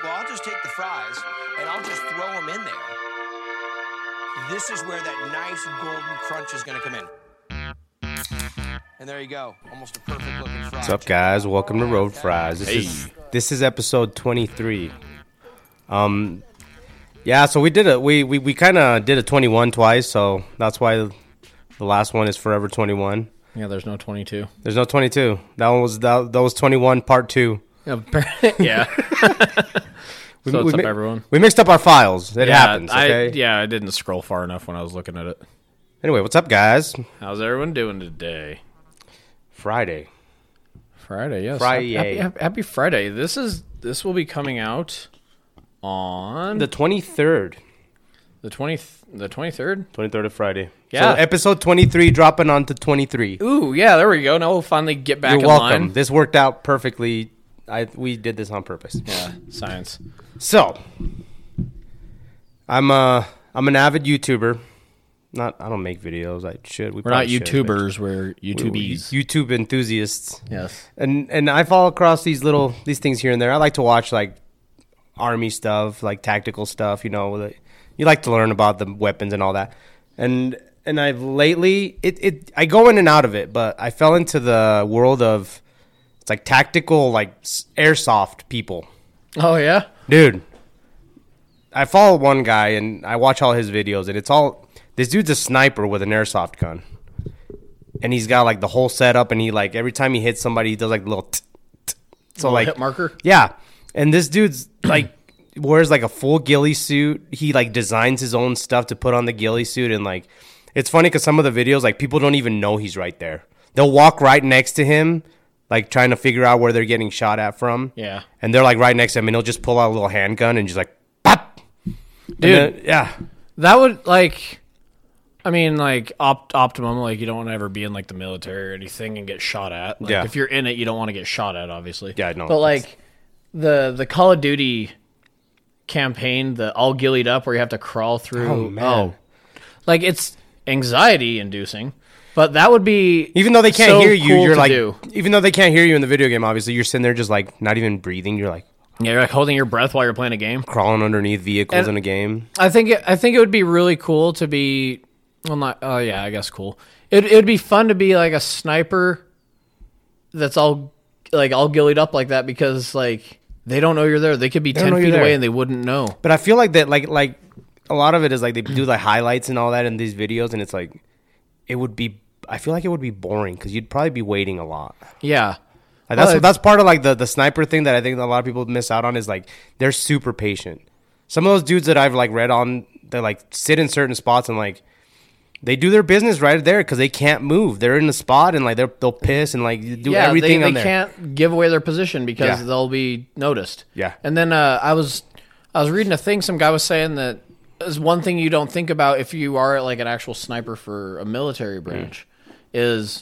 well, I'll just take the fries and I'll just throw them in there. This is where that nice golden crunch is going to come in. And there you go. Almost a perfect looking fry. What's up, guys? Welcome to Road Fries. This is episode 23. Yeah, so we kind of did a 21 twice, so that's why the last one is Forever 21. Yeah, there's no 22. There's no 22. That was 21 part 2. Yeah. So what's up, everyone? We mixed up our files. It happens, okay? I didn't scroll far enough when I was looking at it. Anyway, what's up, guys? How's everyone doing today? Friday, yes. Friday. Happy Friday. This will be coming out on the 23rd. The 23rd? 23rd of Friday. Yeah. So episode 23 dropping on to 23. Ooh, yeah, there we go. Now we'll finally get back You're welcome. line. This worked out perfectly. We did this on purpose. Yeah, science. So, I'm an avid YouTuber. I don't make videos. I should. We're not YouTubers. We're YouTubies. YouTube enthusiasts. Yes. And I fall across these things here and there. I like to watch like army stuff, like tactical stuff. You know, you like to learn about the weapons and all that. And I've lately I go in and out of it, but I fell into the world of it's like tactical, like airsoft people. Oh yeah, dude. I follow one guy and I watch all his videos, and it's all this dude's a sniper with an airsoft gun, and he's got like the whole setup, and he like every time he hits somebody, he does like a little. So like hit marker. Yeah, and this dude's like wears like a full ghillie suit. He like designs his own stuff to put on the ghillie suit, and like it's funny because some of the videos like people don't even know he's right there. They'll walk right next to him, like trying to figure out where they're getting shot at from. Yeah, and they're like right next to him, and he'll just pull out a little handgun and just like pop. Dude, then, yeah, that would like. I mean, like, optimum, like, you don't want to ever be in, like, the military or anything and get shot at. Like, yeah. If you're in it, you don't want to get shot at, obviously. Yeah, I know. But, like, the Call of Duty campaign, the all ghillied up where you have to crawl through. Oh, man. Like, it's anxiety-inducing. But that would be even though they can't so hear you, cool you're to like, do. Even though they can't hear you in the video game, obviously, you're sitting there just, like, not even breathing. You're like... Yeah, you're, like, holding your breath while you're playing a game. Crawling underneath vehicles in a game. I think it would be really cool to be... Well, not. Oh, yeah. I guess cool. It'd be fun to be like a sniper that's all ghillied up like that because like they don't know you're there. They could be 10 feet away and they wouldn't know. But I feel like that like a lot of it is like they do like highlights and all that in these videos, and it's like it would be. I feel like it would be boring because you'd probably be waiting a lot. Yeah. Like that's part of like the sniper thing that I think a lot of people miss out on is like they're super patient. Some of those dudes that I've like read on, they like sit in certain spots and like. They do their business right there because they can't move. They're in the spot and like they'll piss and like do everything on there. They can't give away their position because they'll be noticed. Yeah. And then I was reading a thing. Some guy was saying that is one thing you don't think about if you are like an actual sniper for a military branch is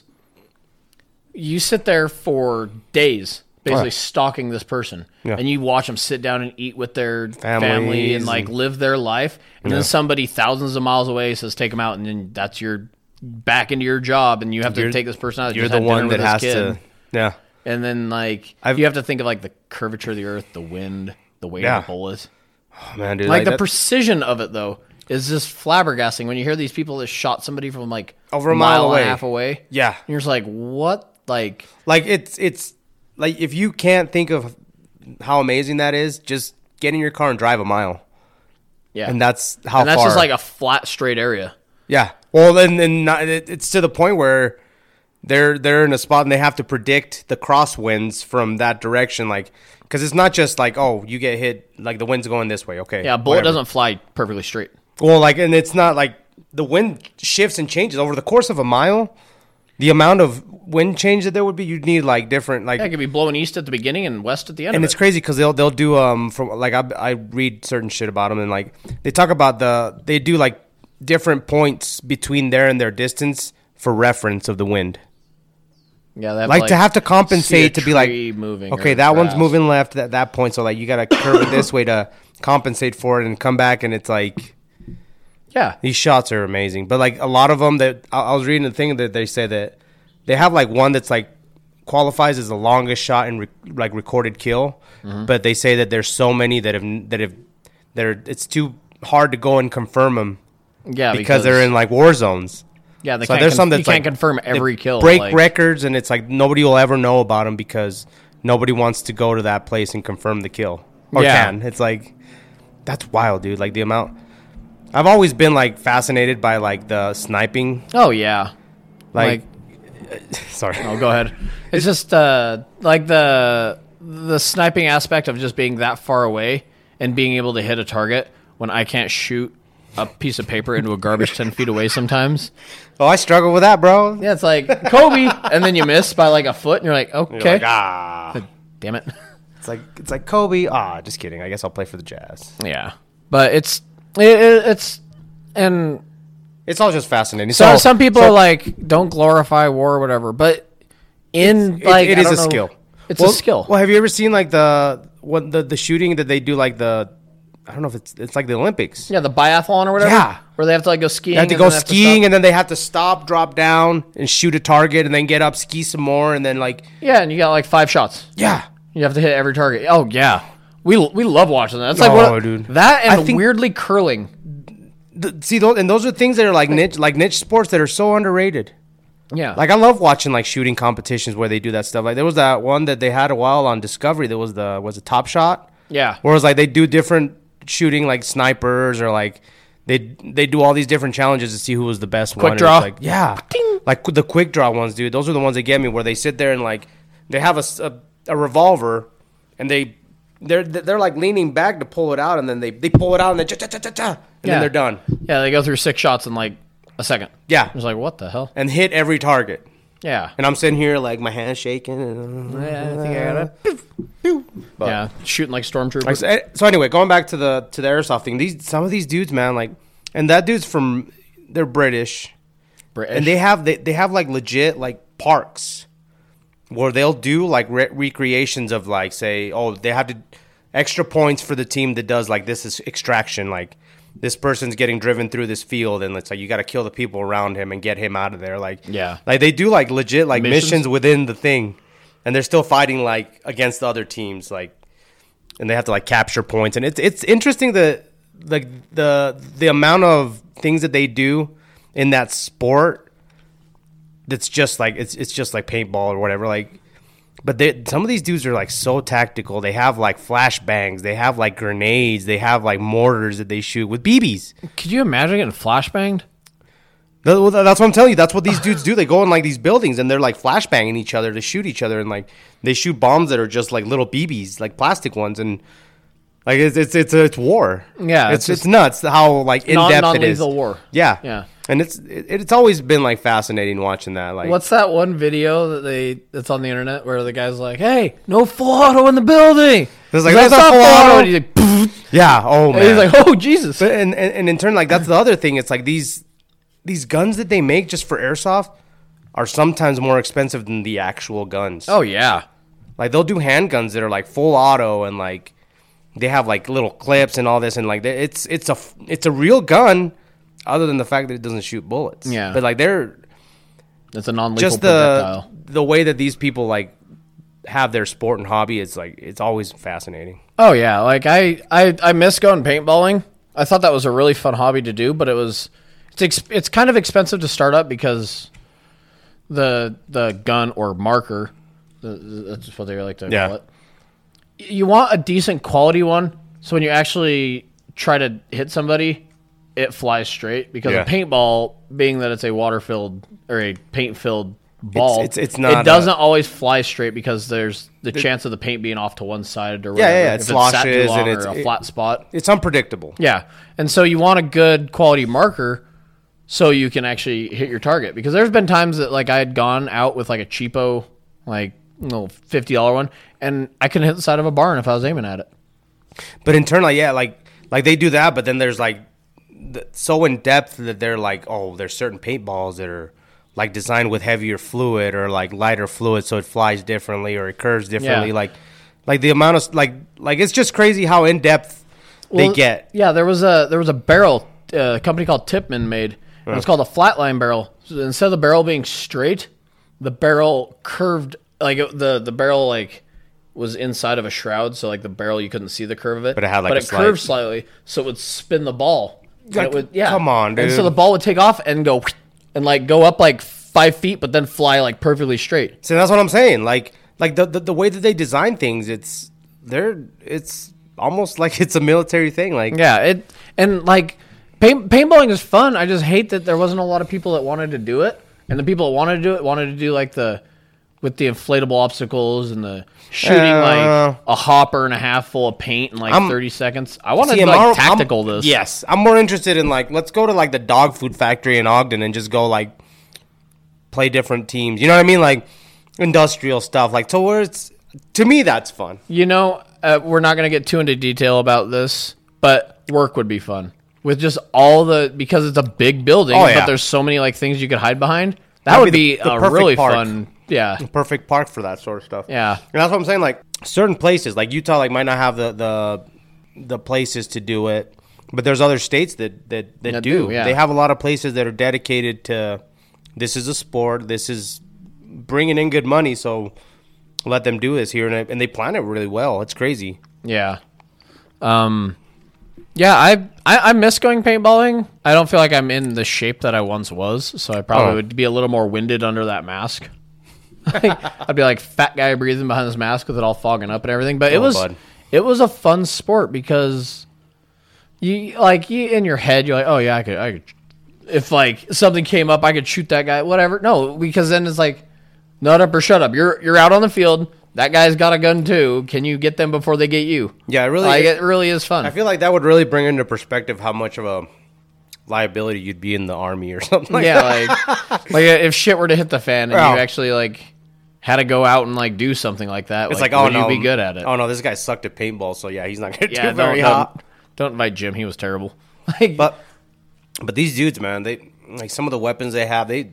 you sit there for days basically stalking this person. Yeah. And you watch them sit down and eat with their family and like live their life. And then somebody thousands of miles away says take them out, and then that's your back into your job, and you have to take this person out. You're the one that has to. Yeah. And then like you have to think of like the curvature of the earth, the wind, the weight of the bullet. Oh, man, dude, like the precision of it though is just flabbergasting when you hear these people that shot somebody from like over a mile away, and a half away. Yeah. And you're just like, what? Like it's like if you can't think of how amazing that is, just get in your car and drive a mile. Yeah, and that's how. And that's far. Just like a flat, straight area. Yeah. Well, then it's to the point where they're in a spot and they have to predict the crosswinds from that direction, like because it's not just like you get hit like the wind's going this way. Okay. Yeah, a bullet doesn't fly perfectly straight. Well, like and it's not like the wind shifts and changes over the course of a mile. The amount of wind change that there would be, you'd need like different like. Yeah, it could be blowing east at the beginning and west at the end. And it's crazy because they'll do from like I read certain shit about them and like they talk about they do like different points between there and their distance for reference of the wind. Yeah, they have to have to compensate to be like moving. Okay, that one's moving left at that point, so like you got to curve it this way to compensate for it and come back, and it's like. Yeah. These shots are amazing. But, like, a lot of them that I was reading the thing that they say that they have, like, one that's, like, qualifies as the longest shot in recorded kill, but they say that there's so many that it's too hard to go and confirm them. Yeah, because they're in like war zones. Yeah, so there's some that's you can't confirm every kill. Break records, and it's like nobody will ever know about them because nobody wants to go to that place and confirm the kill. Or can. It's like, that's wild, dude. Like the amount. I've always been like fascinated by like the sniping. Oh yeah. Like sorry. Oh, go ahead. It's just like the sniping aspect of just being that far away and being able to hit a target when I can't shoot a piece of paper into a garbage 10 feet away sometimes. Oh, I struggle with that, bro. Yeah, it's like Kobe, and then you miss by like a foot, and you're like, okay. You're like, damn it. It's like Kobe. Just kidding. I guess I'll play for the Jazz. Yeah, but it's and it's all just fascinating. So some people are like, don't glorify war or whatever, but it is a skill. It's a skill. Well, have you ever seen like the shooting that they do, like I don't know if it's like the Olympics. Yeah, the biathlon or whatever. Yeah. Where they have to like go skiing. They have to go skiing, and then they have to stop, drop down, and shoot a target, and then get up, ski some more, and then like... Yeah, and you got like 5 shots. Yeah. You have to hit every target. Oh, yeah. We love watching that. It's like dude. That and weirdly curling. Those are things that are like niche sports that are so underrated. Yeah. Like I love watching like shooting competitions where they do that stuff. Like there was that one that they had a while on Discovery that was a Top Shot. Yeah. Where it was like they do different shooting like snipers or like they do all these different challenges to see who was the best one. Quick draw. Like, yeah. Ding. Like the quick draw ones, dude. Those are the ones that get me, where they sit there and like they have a revolver and they're like leaning back to pull it out, and then they pull it out and then they're done. Yeah, they go through 6 shots in like a second. Yeah. It's like, what the hell? And hit every target. Yeah. And I'm sitting here like my hands shaking. And, I think I gotta. Shooting like stormtroopers. So anyway, going back to the airsoft thing, some of these dudes, man, like, and that dude's they're British, and they have like legit like parks where they'll do like recreations of like, say, they have to extra points for the team that does like this is extraction, like this person's getting driven through this field, and it's like you got to kill the people around him and get him out of there. Like, yeah, like they do like legit like missions within the thing, and they're still fighting like against the other teams, like, and they have to like capture points. And it's interesting that like the amount of things that they do in that sport. That's just like it's just like paintball or whatever. Like, but some of these dudes are like so tactical. They have like flashbangs. They have like grenades. They have like mortars that they shoot with BBs. Could you imagine getting flashbanged? That's what I'm telling you. That's what these dudes do. They go in like these buildings and they're like flashbanging each other to shoot each other, and like they shoot bombs that are just like little BBs, like plastic ones, and like it's war. Yeah, it's nuts how like in depth it is. Non-lethal war. Yeah, yeah. And it's always been like fascinating watching that. Like, what's that one video that's on the internet where the guy's like, "Hey, no full auto in the building." It's like, that's not full auto. And he's like, poof. Yeah. Oh man. And he's like, "Oh Jesus." But, and in turn, like that's the other thing. It's like these guns that they make just for airsoft are sometimes more expensive than the actual guns. Oh yeah. Like they'll do handguns that are like full auto and like they have like little clips and all this, and like it's a real gun. Other than the fact that it doesn't shoot bullets. Yeah. But like it's a non-lethal just projectile. The way that these people like have their sport and hobby, it's like it's always fascinating. Oh yeah. Like I miss going paintballing. I thought that was a really fun hobby to do, but it's kind of expensive to start up because the gun or marker, that's what they like to call it. You want a decent quality one, so when you actually try to hit somebody, it flies straight, because a paintball, being that it's a water-filled or a paint-filled ball, it's not. It doesn't always fly straight because there's the chance of the paint being off to one side or whatever. Yeah. If it's sat too long or a flat spot. It's unpredictable. Yeah, and so you want a good quality marker so you can actually hit your target. Because there's been times that like I had gone out with like a cheapo, like little $50 one, and I couldn't hit the side of a barn if I was aiming at it. But in turn, like they do that, but then there's like. So in depth that they're like, there's certain paintballs that are like designed with heavier fluid or like lighter fluid, so it flies differently or it curves differently. Yeah. Like the amount of like it's just crazy how in depth they get. Yeah, there was a barrel a company called Tipman made. And it's called a flatline barrel. So instead of the barrel being straight, the barrel curved like the barrel like was inside of a shroud, so like the barrel you couldn't see the curve of it, But it had, like, but a it curved slightly, so it would spin the ball. And Like, it would, yeah, come on, And so dude. the ball would take off and go and like go up like 5 feet, but then fly like perfectly straight. So that's what I'm saying. Like the way that they design things, it's almost like it's a military thing. Like Yeah, like paintballing is fun. I just hate that there wasn't a lot of people that wanted to do it, and the people that wanted to do like with the inflatable obstacles and the shooting like a hopper and a half full of paint in like 30 seconds. I wanted to like tactical this. Yes, I'm more interested in like let's go to like the dog food factory in Ogden and just go like play different teams. You know what I mean? Like industrial stuff. Like to me that's fun. You know, we're not going to get too into detail about this, but work would be fun with just because it's a big building, Oh, yeah. but there's so many like things you could hide behind. That That'd would be be the a perfect really park. fun. Yeah. Perfect park for that sort of stuff. Yeah. And that's what I'm saying. Like certain places, like Utah, like might not have the places to do it, but there's other states that do. yeah. They have a lot of places that are dedicated to this is a sport. This is bringing in good money. So let them do this here, and they plan it really well. It's crazy. Yeah. Yeah, I miss going paintballing. I don't feel like I'm in the shape that I once was, so I probably would be a little more winded under that mask. I'd be like fat guy breathing behind this mask with it all fogging up and everything. But bud. it was a fun sport because you in your head you're like, oh yeah, I could if like something came up I could shoot that guy, whatever. No, because then it's like nut up or shut up. You're out on the field. That guy's got a gun too. Can you get them before they get you? Yeah, it really is fun. I feel like that would really bring into perspective how much of a liability you'd be in the army or something like that. Yeah, like if shit were to hit the fan and Oh. you actually like had to go out and like do something like that, It's like, like, oh would no, you be good at it? Oh no, this guy sucked at paintball, so yeah, he's not gonna yeah, do very hot. don't invite Jim. He was terrible. Like, But these dudes, man, they like some of the weapons they have. It's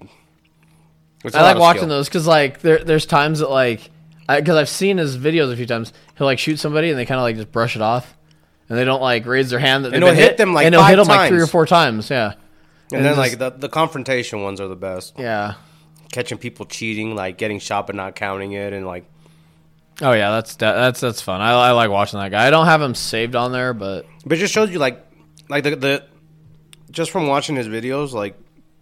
a I lot like of watching skill. those because like there's times that like because I've seen his videos a few times. He'll like shoot somebody and they kind of like just brush it off, and they don't like raise their hand. That And they've he'll been hit them, like, and he'll 5 hit them like 3 or times. 4 times. Yeah, And then just- like the confrontation ones are the best. yeah. Catching people cheating, like getting shot but not counting it, and like Oh yeah, that's fun. I like watching that guy. I don't have him saved on there, but but it just shows you like the just from watching his videos, like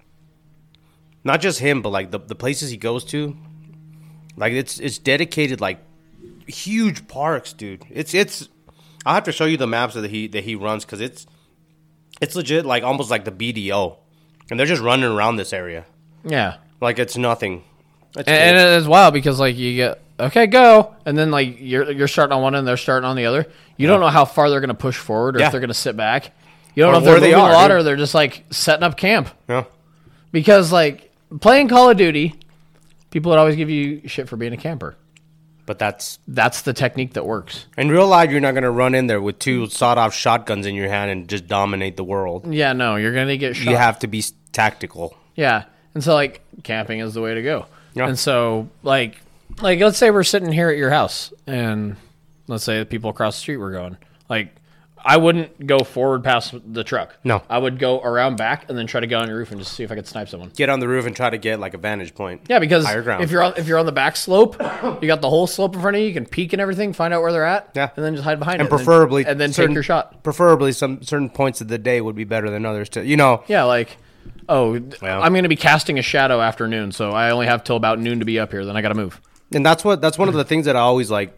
not just him, but like the places he goes to, like it's dedicated like huge parks, dude. It's I'll have to show you the maps that he runs because it's legit like almost like the BDO, and they're just running around this area yeah. like it's nothing. That's And cool. it's wild because like you get okay go, and then like you're starting on one end, they're starting on the other. You don't know how far they're gonna push forward or Yeah. if they're gonna sit back. You don't Or know if they're where they moving a are, lot dude. or they're just like setting up camp. Yeah. Because like playing Call of Duty, people would always give you shit for being a camper. But that's That's the technique that works. in real life. You're not gonna run in there with 2 sawed-off shotguns in your hand and just dominate the world. Yeah, no, you're gonna get shot. You have to be tactical. Yeah, and so like camping is the way to go. Yeah. And so like let's say we're sitting here at your house, and let's say the people across the street were going. Like I wouldn't go forward past the truck. No. I would go around back and then try to get on your roof and just see if I could snipe someone. Get on the roof and try to get like a vantage point. Yeah, because Higher ground. if you're on the back slope, you got the whole slope in front of you. You can peek and everything, find out where they're at, Yeah. and then just hide behind And it, preferably and then take certain- your shot. Preferably some certain points of the day would be better than others. To Yeah, like, oh, Well. I'm going to be casting a shadow after noon, so I only have till about noon to be up here. Then I got to move. and that's one of the things that I always like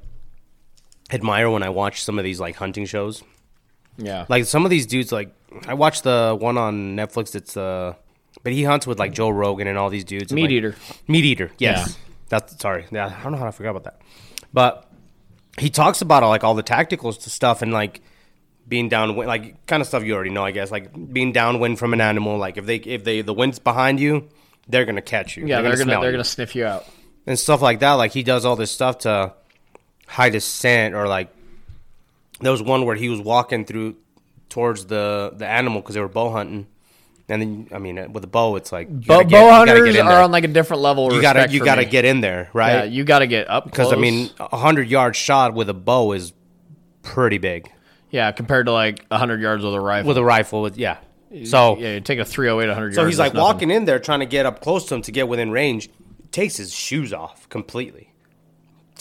admire when I watch some of these like hunting shows. Yeah, Like some of these dudes, like I watched the one on Netflix. It's but he hunts with like Joe Rogan and all these dudes. and, Meat like- Eater. Meat Eater. Yes, Yeah. that's sorry. Yeah, I don't know how I forgot about that. But he talks about like all the tactical stuff and like being downwind, like kind of stuff you already know, I guess. Like being downwind from an animal. Like if the wind's behind you, they're gonna catch you. Yeah, they're smell you. gonna sniff you out. And stuff like that. Like he does all this stuff to hide his scent, or like there was one where he was walking towards the animal because they were bow hunting, and then I mean with a bow, it's like you gotta Bow you gotta hunters get in are there. on like a different level. Of you respect gotta for me. get in there, Yeah, right? you got to get up Because close. I mean, 100-yard shot with a bow is pretty big. yeah, compared to like 100 yards with a rifle. With a rifle, yeah. So yeah, you take a 308 100 yards. so he's like that's nothing. walking in there trying to get up close to him to get within range. Takes his shoes off completely.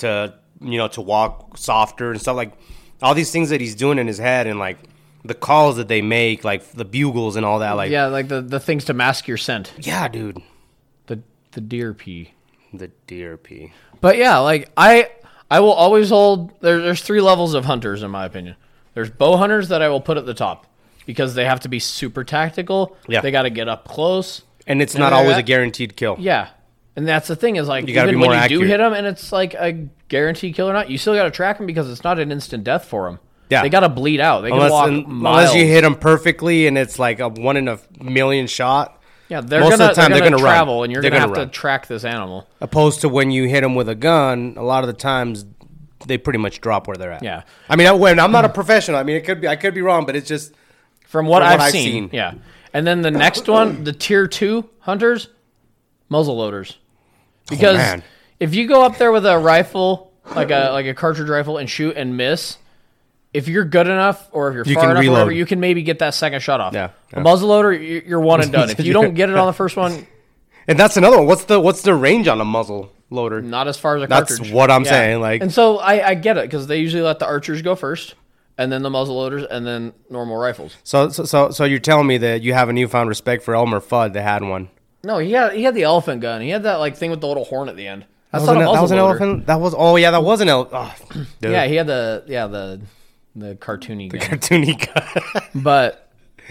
to to walk softer and stuff, like all these things that he's doing in his head, and like the calls that they make, like the bugles and all that, like Yeah, like the things to mask your scent. yeah, dude, The deer pee. the deer pee. But yeah, like I will always hold. There's 3 levels of hunters in my opinion. There's bow hunters that I will put at the top because they have to be super tactical. Yeah. They got to get up close, And it's not always a guaranteed kill. Yeah, and that's the thing is like You gotta even be more when you do accurate. hit them and it's like a guaranteed kill or not, you still got to track them because it's not an instant death for them. Yeah. They got to bleed out. They can walk miles. Unless you hit them perfectly and it's like a 1 in a million shot. Yeah, they're Most of gonna, the time they're gonna they're gonna travel, run. and you're They're gonna have gonna to run. track this animal. Opposed to when you hit them with a gun, a lot of the times they pretty much drop where they're at. Yeah. I mean, I'm not a professional. I mean, I could be wrong, but it's just From what I've I've seen, yeah. And then the next one, the tier 2 hunters, muzzle loaders, because man. if you go up there with a rifle, like a cartridge rifle, and shoot and miss, if you're good enough or if you're You far can enough, or reload. whatever, you can maybe get that second shot off. Yeah, A yeah. muzzle loader, you're one and done. If you don't get it on the first one, And that's another one. What's the range on a muzzle loader? not as far as a That's cartridge. what I'm saying, like- and so I get it because they usually let the archers go first, and then the muzzle loaders, and then normal rifles. So you're telling me that you have a newfound respect for Elmer Fudd that had one? No, he had the elephant gun. He had that like thing with the little horn at the end. That's That not a muzzle was an loader. elephant. That was an elephant. Oh, dude. Yeah, he had the cartoony gun. Cartoony guy. But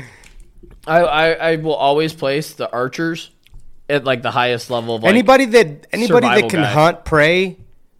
I will always place the archers at like the highest level of like, anybody that survival can guy. hunt prey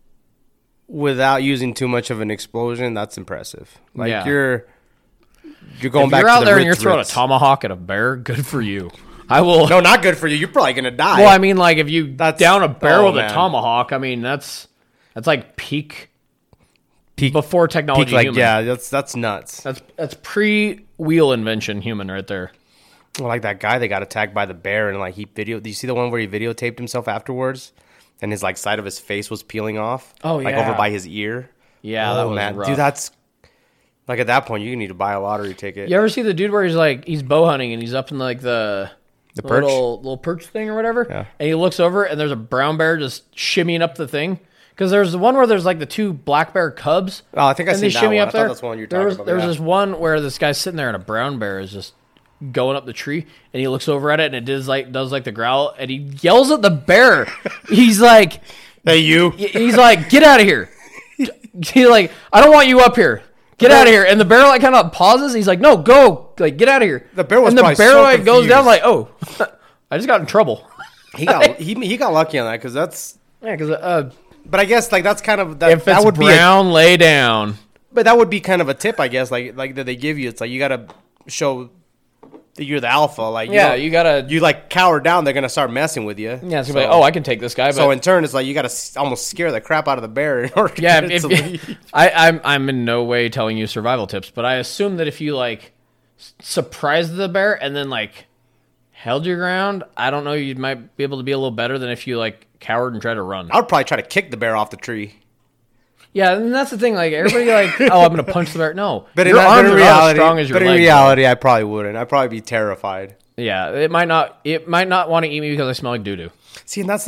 without using too much of an explosion, that's impressive. Like Yeah. you're going If back you're to out the there and you're Ritz throwing Ritz. a tomahawk at a bear, good for you. I will. No, not good for you. You're probably gonna die. Well, I mean, like if you That's- down a bear oh, with man. a tomahawk, I mean that's like peak peak before technology. peak, like human. yeah, that's nuts. That's pre-wheel invention human right there. Well, like that guy that got attacked by the bear and like do you see the one where he videotaped himself afterwards and his like side of his face was peeling off? Oh, like yeah. over by his ear. Yeah, that was man, rough. dude, that's like at that point you need to buy a lottery ticket. You ever see the dude where he's bow hunting and he's up in like the perch? little perch thing or whatever, Yeah. and he looks over and there's a brown bear just shimmying up the thing because there's the one where there's like the 2 black bear cubs. Oh, I think I and they seen that shimmy one. up I thought there. that's the one you're There talking was, about, There was yeah. this one where this guy's sitting there and a brown bear is just going up the tree and he looks over at it and it does like the growl and he yells at the bear. He's like, Hey, you. he's like, get out of here. He's like, I don't want you up here. Get out of here. And the bear like kind of pauses. He's like, no, go. Like, get out of here. The bear was and the probably bear so like goes down confused. like, oh, I just got in trouble. He got lucky on that because that's. Yeah, because But I guess like that's kind of that. if that it's would brown, lay down. but that would be kind of a tip, I guess. Like that they give you. It's like you got to show that you're the alpha. Like Yeah, you you gotta. you like cower down, they're gonna start messing with you. Yeah, it's gonna be like, oh, I can take this guy. But So in turn, it's like you got to almost scare the crap out of the bear in order to yeah, get it to leave. I'm in no way telling you survival tips, but I assume that if you like surprised the bear and then like held your ground, I don't know, you might be able to be a little better than if you like cowered and tried to run. I would probably try to kick the bear off the tree. Yeah, and that's the thing. Like everybody, like, oh, I'm gonna punch the bear. No, But your in, arms but in are not as reality, strong as your but in legs are. reality, I probably wouldn't. I'd probably be terrified. Yeah, it might not. It might not want to eat me because I smell like doo doo. See, and that's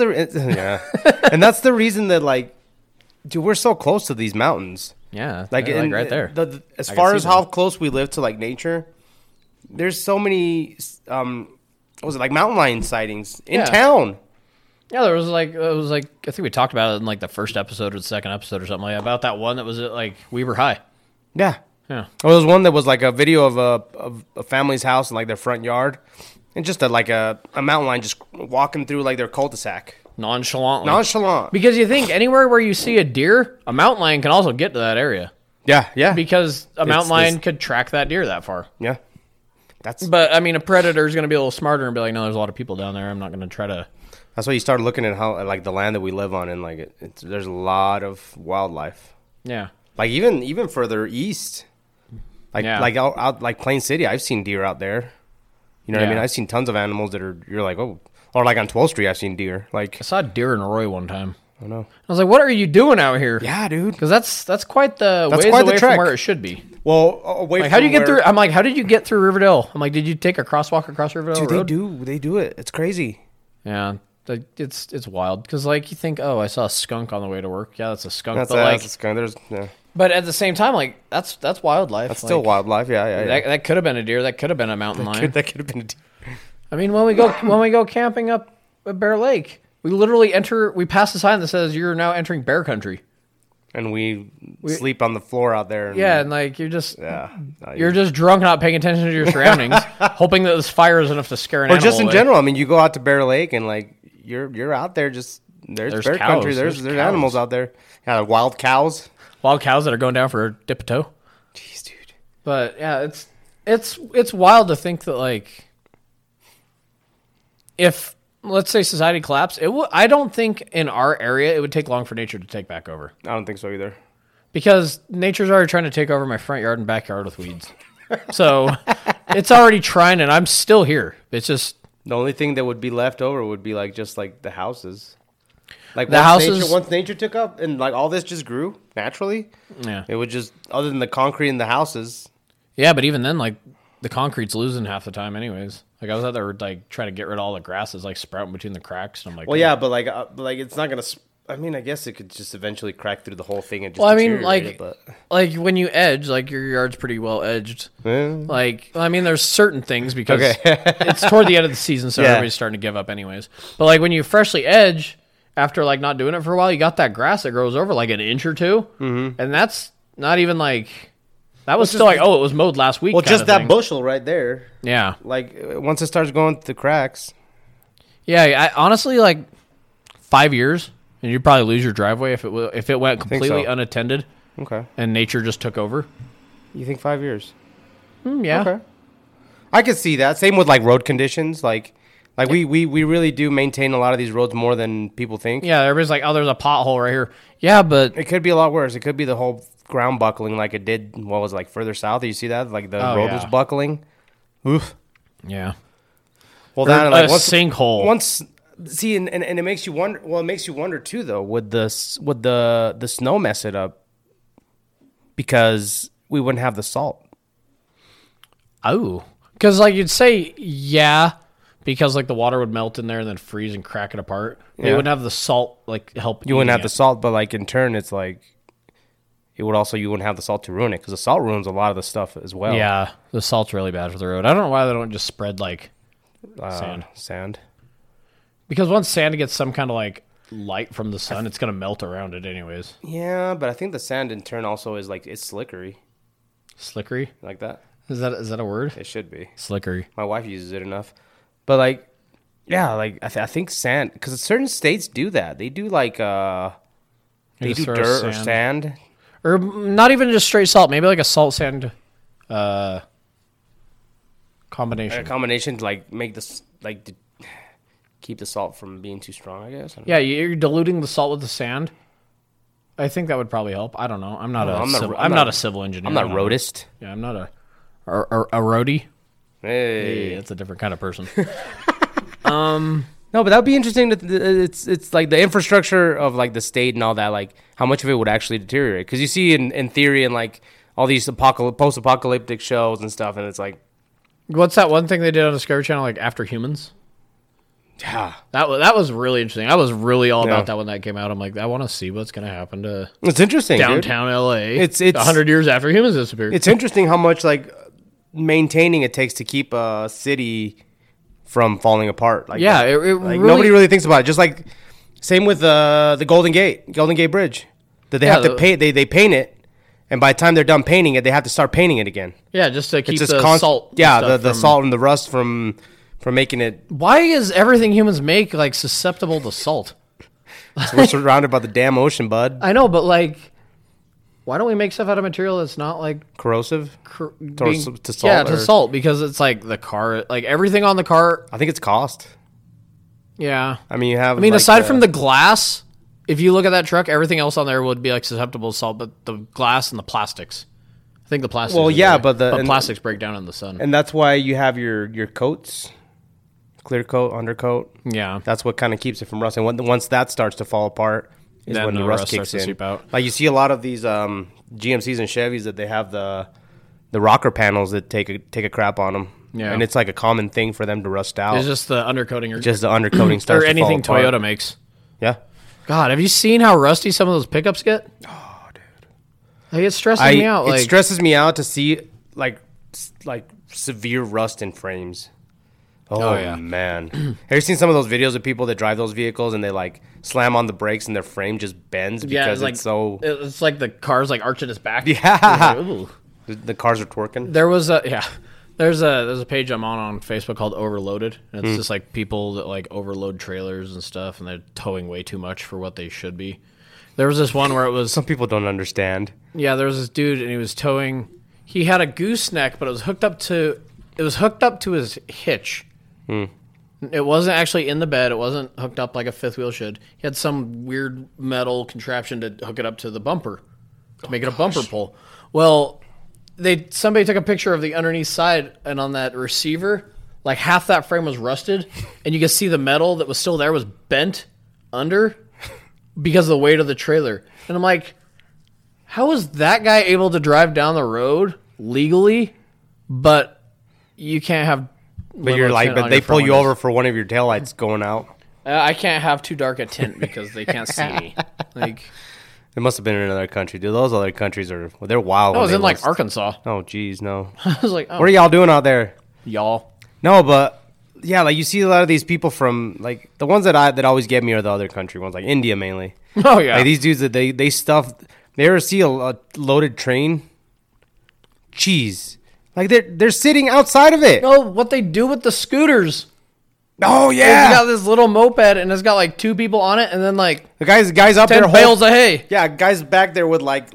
and that's the reason that like, dude, we're so close to these mountains. Yeah, Like, they're, and right there. As I can far see as them. how close we live to like nature, there's so many. What was it like mountain lion sightings in Yeah. town? Yeah, there was like I think we talked about it in like the first episode or the second episode or something like that, about that one that was at like Weber High. Yeah. Yeah. Well, there was one that was like a video of a family's house in like their front yard, and just a mountain lion just walking through like their cul-de-sac, Nonchalantly. nonchalant. Because you think anywhere where you see a deer, a mountain lion can also get to that area. Yeah, yeah, Because a mountain lion this- could track that deer that far. yeah. That's But I mean, a predator is going to be a little smarter and be like, no, there's a lot of people down there. I'm not going to try to. that's why you start looking at how like the land that we live on, and like there's a lot of wildlife. Yeah. Like even further east, like Yeah. like out like Plain City, I've seen deer out there. You know what I Yeah. mean? I've seen tons of animals that are you're like, oh, or like on 12th Street, I've seen deer. Like I saw a deer in Roy one time. I don't know. I was like, what are you doing out here? Yeah, dude. Because that's quite the That's ways quite the away trek. from where it should be. Well, away Like, from how do you get where- through? I'm like, how did you get through Riverdale? I'm like, did you take a crosswalk across Riverdale Dude, Road? they do it. It's crazy. Yeah, Like, it's wild because like you think, oh, I saw a skunk on the way to work. Yeah, that's a skunk. That's but like, it's kind of, yeah. but at the same time, like that's wildlife. That's still wildlife. Yeah. That could have been a deer. That could have been a mountain lion. That could have been a deer. I mean, when we go camping up at Bear Lake, we literally we pass a sign that says you're now entering bear country. And we sleep on the floor out there. And like you're just you're just drunk, not paying attention to your surroundings, hoping that this fire is enough to scare an or animal just in away. general. I mean, you go out to Bear Lake and like you're out there. Just there's bear cows, country. There's cows. animals out there. Yeah, wild cows. Wild cows that are going down for a dip a toe. Jeez, dude. But yeah, it's wild to think that like if let's say society collapsed, I don't think in our area it would take long for nature to take back over. I don't think so either. Because nature's already trying to take over my front yard and backyard with weeds. So it's already trying, and I'm still here. It's just The only thing that would be left over would be like just like the houses. Like once nature took up and like all this just grew naturally. Yeah. It would just, other than the concrete in the houses. Yeah, but even then, like the concrete's losing half the time, anyways. Like I was out there like trying to get rid of all the grasses like sprouting between the cracks, and I'm like, Well, yeah, but like it's not gonna. I mean, I guess it could just eventually crack through the whole thing and just. Well, I mean, deteriorate like, it, but. like when you edge, like your yard's pretty well edged. Yeah. Like, I mean, there's certain things because Okay. it's toward the end of the season, so Yeah. everybody's starting to give up anyways. But like when you freshly edge after like not doing it for a while, you got that grass that grows over like an inch or two, and that's not even like that was still like, oh, it was mowed last week. Well, kind just of that thing. bushel right there. Yeah, Like once it starts going through the cracks. yeah. I honestly like 5 years, and you'd probably lose your driveway if it went completely so. unattended Okay. and nature just took over. You think 5 years? Yeah. Okay. I could see that. Same with like road conditions. Like we really do maintain a lot of these roads more than people think. Yeah, everybody's like, oh, there's a pothole right here. Yeah, but It could be a lot worse. It could be the whole ground buckling like it did, what was it, like further south? You see that? Like the road was buckling. Oof. yeah. Well, Or that like a sinkhole. Once see, and it makes you wonder. Well, it makes you wonder too, though. Would the snow mess it up? Because we wouldn't have the salt. Oh, because like you'd say, yeah, because like the water would melt in there and then freeze and crack it apart. They Yeah. wouldn't have the salt like help. You wouldn't have eating the salt, but like in turn, it's like it would also, you wouldn't have the salt to ruin it because the salt ruins a lot of the stuff as well. Yeah, the salt's really bad for the road. I don't know why they don't just spread like Sand. because once sand gets some kind of like light from the sun, it's gonna melt around it anyways. Yeah, but I think the sand in turn also is like it's slickery Slickery, like that. is that a word? It should be. Slickery. My wife uses it enough, but like, yeah, like I think sand, because certain states do that. They do like they just do throw dirt or sand. Or not even just straight salt, maybe like a salt sand combination. A combination to like make this like to keep the salt from being too strong, I guess. I don't Yeah, you're diluting the salt with the sand. I think that would probably help. I don't know. I'm not a civil engineer. I'm not I don't know. roadist. Yeah, I'm not a roadie. Hey. Hey, that's a different kind of person. No, but that would be interesting. It's like the infrastructure of like the state and all that, like how much of it would actually deteriorate. Because you see in theory and like all these post-apocalyptic shows and stuff, and it's like, What's that one thing they did on Discovery Channel, like After Humans? yeah, That was really interesting. I was really all Yeah. about that when that came out. I'm like, I want to see what's going to happen to it's interesting. dude. downtown LA. It's 100 years after humans disappeared. It's interesting how much like maintaining it takes to keep a city from falling apart. Like Yeah, that. it like really- nobody really thinks about it. Just like same with the Golden Gate Bridge, that they have to paint. They paint it, and by the time they're done painting it, they have to start painting it again. Yeah, just to keep It's the just salt. and Yeah, stuff the from- salt and the rust from making it. Why is everything humans make like susceptible to salt? So we're surrounded by the damn ocean, bud. I know, but like, why don't we make stuff out of material that's not like Corrosive. being, to salt, Yeah, to or- salt, because it's like the car, like everything on the car. I think it's cost. Yeah, I mean, you have. I mean, like, aside from the glass, if you look at that truck, everything else on there would be like susceptible to salt, but the glass and the plastics. I think the plastics. Well, are yeah, there, but and- plastics break down in the sun. and that's why you have your coats, clear coat, undercoat. Yeah, That's what kind of keeps it from rusting. Once that starts to fall apart, is Then when the the rust rust kicks starts to in. seep out. Like you see a lot of these GMCs and Chevys that they have the rocker panels that take a crap on them. Yeah. and it's like a common thing for them to rust out. It's just the undercoating or Just the undercoating starts or to fall anything apart. Toyota makes. Yeah. God, have you seen how rusty some of those pickups get? Oh, dude. Like, it stresses me out. It Like, stresses me out to see like severe rust in frames. Oh, yeah. man. Have you seen some of those videos of people that drive those vehicles and they like slam on the brakes and their frame just bends because like, it's so it's like the car's like arching its back. Yeah. It's like, ooh. the cars are twerking? There was a there's a page I'm on Facebook called Overloaded, and it's just like people that like overload trailers and stuff, and they're towing way too much for what they should be. There was this one where it was Some people don't understand. there was this dude and he was towing. He had a gooseneck, but it was hooked up to his hitch. It wasn't actually in the bed. It wasn't hooked up like a fifth wheel should. He had some weird metal contraption to hook it up to the bumper to make it a bumper pull. Well, somebody took a picture of the underneath side, and on that receiver, like half that frame was rusted, and you could see the metal that was still there was bent under because of the weight of the trailer. And I'm like, how is that guy able to drive down the road legally, but you can't have? But you're like, but they pull you over for one of your taillights going out. I can't have too dark a tint because they can't see me. Like, It must have been in another country, dude. Those other countries they're wild. I when was they in like list. Arkansas. Oh, geez, no. I was like, oh, What are y'all doing out there? y'all. No, but yeah, like you see a lot of these people from like the ones that always get me are the other country ones, like India mainly. Oh yeah, Like these dudes that they stuff. They ever see a loaded train? Jeez, like they're sitting outside of it. no, what they do with the scooters? Oh It's yeah, got this little moped and it's got like 2 people on it, and then like the guys up 10 there bales of hay. Yeah, guys back there with like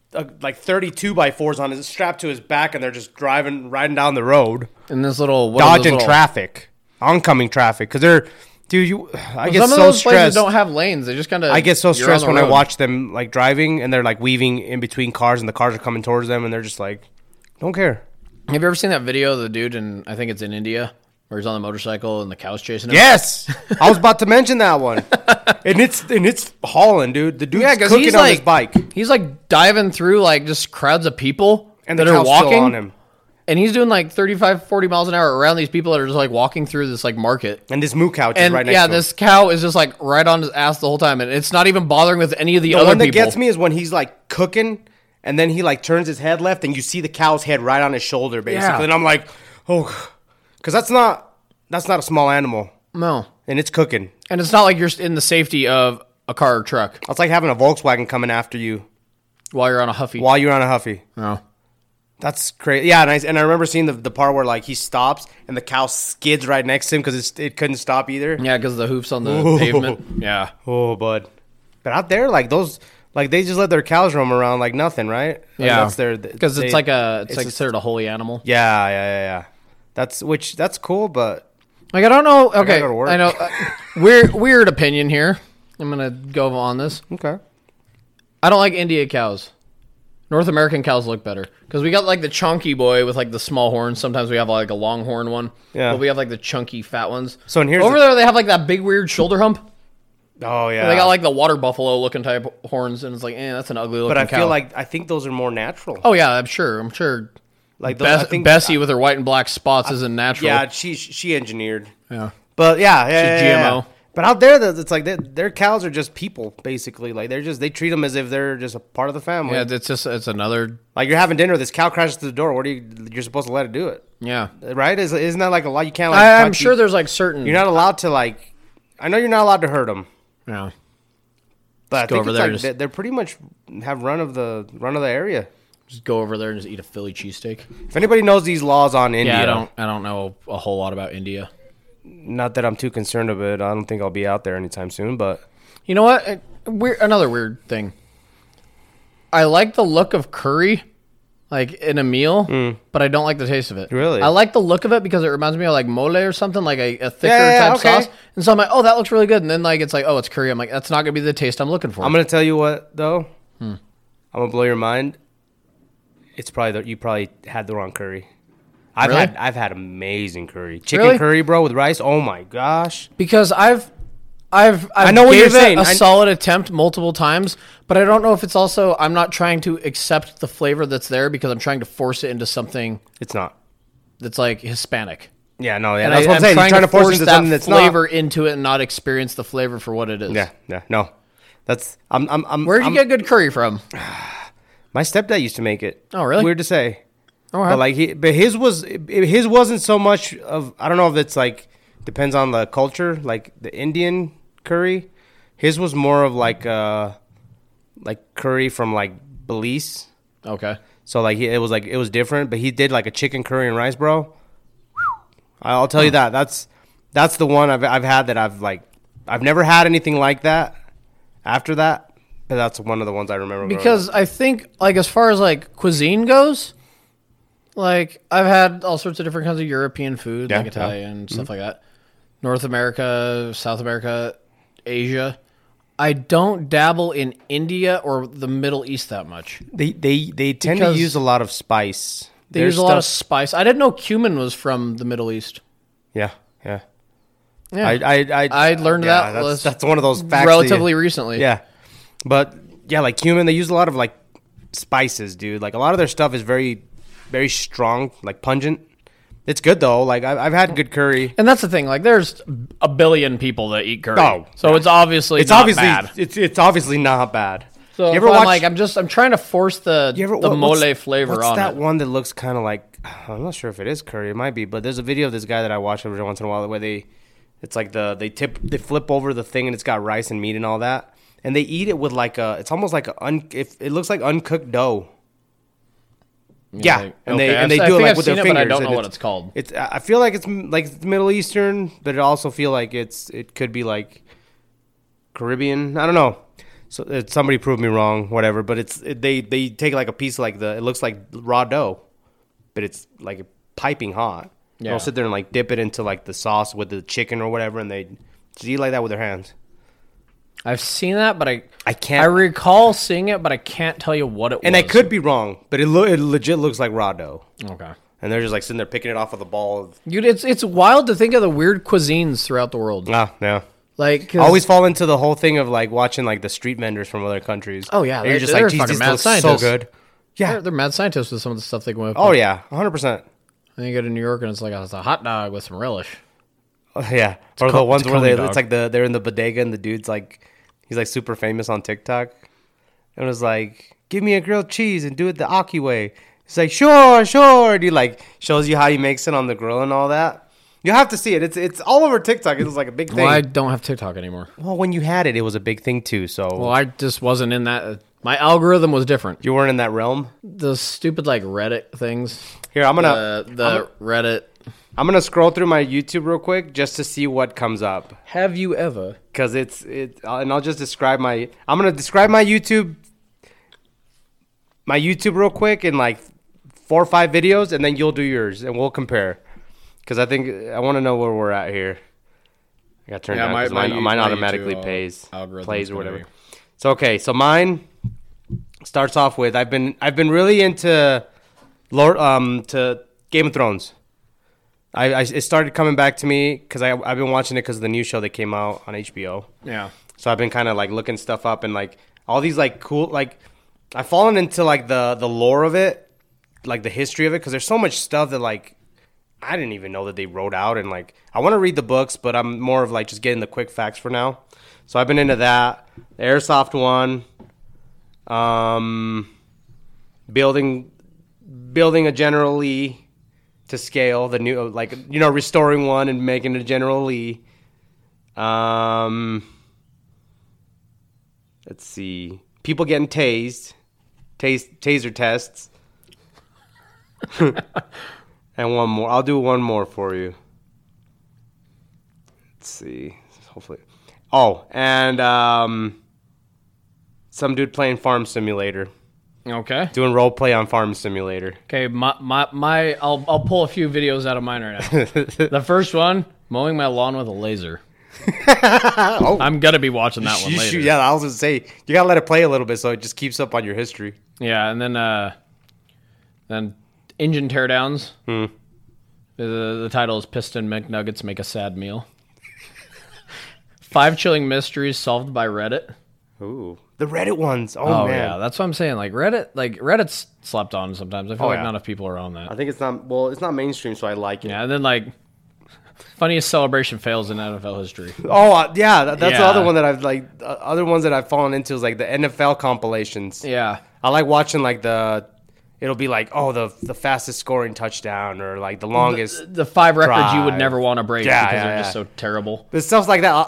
32 by 4s on his strapped to his back, and they're just riding down the road, And this little what are those dodging little- traffic, oncoming traffic, because they're, dude, I get Some of so those places stressed. don't have lanes. They just kind of. I get so stressed when I watch them like driving and they're like weaving in between cars and the cars are coming towards them and they're just like, don't care. Have you ever seen that video of the dude in, I think it's in India, where he's on the motorcycle and the cow's chasing him? Yes, I was about to mention that one, and it's hauling, dude. The dude's Yeah, because cooking he's on like his bike, he's like diving through like just crowds of people and the that are cow's walking still on him. and he's doing like 35, 40 miles an hour around these people that are just like walking through this like market. And this moo couch is And right next yeah, to him. this cow is just like right on his ass the whole time, and it's not even bothering with any of the The other one that people. gets me is when he's like cooking, and then he like turns his head left, and you see the cow's head right on his shoulder, basically. Yeah. And I'm like, oh, because that's not a small animal, No, and it's cooking. and it's not like you're in the safety of a car or truck It's like having a Volkswagen coming after you while you're on a Huffy. while you're on a Huffy. No. That's crazy. Yeah, and I remember seeing the part where like he stops and the cow skids right next to him because it couldn't stop either. Yeah, because the hoofs on the Ooh. pavement. Yeah. Oh, bud. But out there, like those, like they just let their cows roam around like nothing, right? Like, Yeah. that's their Because it's they- like it's just- considered a holy animal. Yeah. That's cool, but Like I don't know. Okay, go to work. I know. Weird opinion here. I'm gonna go on this. okay. I don't like India cows. North American cows look better because we got like the chunky boy with like the small horns. Sometimes we have like a longhorn one. Yeah. But we have like the chunky fat ones. So and here's Over there, they have like that big weird shoulder hump. Oh yeah. They got like the water buffalo looking type horns, and it's like, that's an ugly looking but I cow. feel like I think those are more natural. oh yeah, I'm sure. Like those, I think Bessie with her white and black spots isn't natural. Yeah, she engineered. Yeah. But yeah, She's GMO. But out there, it's like their cows are just people, basically. Like they treat them as if they're just a part of the family. Yeah, it's another. Like you're having dinner, this cow crashes to the door. You're supposed to let it do it, Yeah. right? Isn't that like a law? You can't. Like, I'm touch sure you- there's like certain. you're not allowed to like. I know you're not allowed to hurt them, Yeah. but I go think over it's there like and just- they're pretty much have run of the area. Just go over there and just eat a Philly cheesesteak. If anybody knows these laws on India, Yeah, I don't know a whole lot about India. not that I'm too concerned of it. I don't think I'll be out there anytime soon. But You know what? Another weird thing. I like the look of curry, like in a meal, but I don't like the taste of it. Really? I like the look of it because it reminds me of like mole or something, like a thicker Yeah, type okay. sauce. And so I'm like, oh, that looks really good. And then like it's like, oh, it's curry. I'm like, that's not gonna be the taste I'm looking for. I'm gonna tell you what though. I'm gonna blow your mind. It's probably you probably had the wrong curry. Really? I've had amazing curry, chicken Really? curry, bro, with rice. Oh my gosh. Because I've know what you're gave it saying. a solid attempt multiple times, but I don't know if it's also I'm not trying to accept the flavor that's there because I'm trying to force it into something. It's not. that's like Hispanic. Yeah, no, yeah, And that's what I'm saying. You're trying to force into that something that's flavor not. into it and not experience the flavor for what it is. Yeah, no. That's Where'd you get good curry from? my stepdad used to make it. Oh, really? Weird to say. Oh, But like his wasn't so much of, I don't know if it's like depends on the culture, like the Indian curry. His was more of like curry from like Belize. Okay. So like it was different, but he did like a chicken curry and rice, bro. I'll tell you that. That's the one I've had that I've never had anything like that after that, but that's one of the ones I remember. Because I think, like, as far as like cuisine goes, like I've had all sorts of different kinds of European food, like Italian stuff like that, North America, South America, Asia. I don't dabble in India or the Middle East that much. They tend to use a lot of spice. They use a lot of spice. I didn't know cumin was from the Middle East. Yeah. Yeah, I learned that. That's one of those facts relatively recently. Yeah, but yeah, like cumin, they use a lot of like spices, dude. Like a lot of their stuff is very, very strong, like pungent. It's good though. Like I've had good curry, and that's the thing. Like there's a billion people that eat curry, Oh, so it's obviously bad. It's obviously not bad. So you if ever I'm watch, like I'm trying to force the mole flavor what's on that it. one that looks kind of like, I'm not sure if it is curry. It might be, but there's a video of this guy that I watch every once in a while where it's like they flip over the thing and it's got rice and meat and all that, and they eat it with like it's almost like it looks like uncooked dough. Yeah, Like, and okay. they I do it think like I've with seen their it, fingers. but I don't know and what it's called. I feel like it's like Middle Eastern, but I also feel like it could be like Caribbean. I don't know. So somebody proved me wrong, whatever. But they take like a piece of like it looks like raw dough, but it's like piping hot. Yeah. They'll sit there and like dip it into like the sauce with the chicken or whatever, and they just eat like that with their hands. I've seen that, but I can't. I recall seeing it, but I can't tell you what it was. And I could be wrong, but it legit looks like raw dough. Okay. And they're just like sitting there picking it off of the ball. Dude, it's wild to think of the weird cuisines throughout the world. Yeah. Like, I always fall into the whole thing of like watching like the street vendors from other countries. Oh, yeah, And you're just they're like, geez, fucking this mad looks so scientists. good. Yeah. they're mad scientists with some of the stuff they go up. Oh with. yeah, 100%. And you go to New York and it's like it's a hot dog with some relish. Yeah. Or the ones it's where coney dog. it's like they're in the bodega and the dude's like, he's like super famous on TikTok. And it was like, give me a grilled cheese and do it the Aki way. He's like, sure. And he like shows you how he makes it on the grill and all that. You have to see it. It's all over TikTok. It was like a big thing. Well, I don't have TikTok anymore. Well, when you had it, it was a big thing too. So Well, I just wasn't in that. My algorithm was different. you weren't in that realm. The stupid like Reddit things. Here, I'm gonna Reddit. I'm gonna scroll through my YouTube real quick just to see what comes up. Have you ever? Because and I'll just describe I'm gonna describe my YouTube real quick in like 4 or 5 videos, and then you'll do yours, and we'll compare. Because I want to know where we're at here. I got turned down because mine automatically plays or whatever. So okay, so mine starts off with I've been really into to Game of Thrones. It started coming back to me because I've been watching it because of the new show that came out on HBO. Yeah. So I've been kind of like looking stuff up and like all these like cool like I've fallen into like the lore of it, like the history of it, because there's so much stuff that like I didn't even know that they wrote out, and like I want to read the books, but I'm more of like just getting the quick facts for now. So I've been into that, the Airsoft one, building a General Lee to scale, the new like restoring one and making a General Lee. Let's see, people getting taser tests. And one more. I'll do one more for you. Let's see. Hopefully. Oh, and some dude playing Farm Simulator. Okay. Doing role play on Farm Simulator. Okay. I'll pull a few videos out of mine right now. The first one, mowing my lawn with a laser. Oh. I'm gonna be watching that one later. Yeah, I was gonna say you gotta let it play a little bit so it just keeps up on your history. Yeah, and then engine teardowns. The title is Piston McNuggets Make a Sad Meal. 5 chilling mysteries solved by Reddit. Ooh, the Reddit ones. Oh, Oh man. yeah, that's what I'm saying. Like Reddit's slept on sometimes. I feel Oh, like yeah. not enough people are on that. I think it's not. Well, it's not mainstream, so I like it. Yeah, and then like funniest celebration fails in NFL history. Oh yeah, that's the Yeah. other one that I've like. Other ones that I've fallen into is like the NFL compilations. Yeah, I like watching like it'll be like, oh, the fastest scoring touchdown or like the longest. the 5 records you would Drive. never want to break Yeah, because yeah, they're just yeah. so terrible. But stuff like that.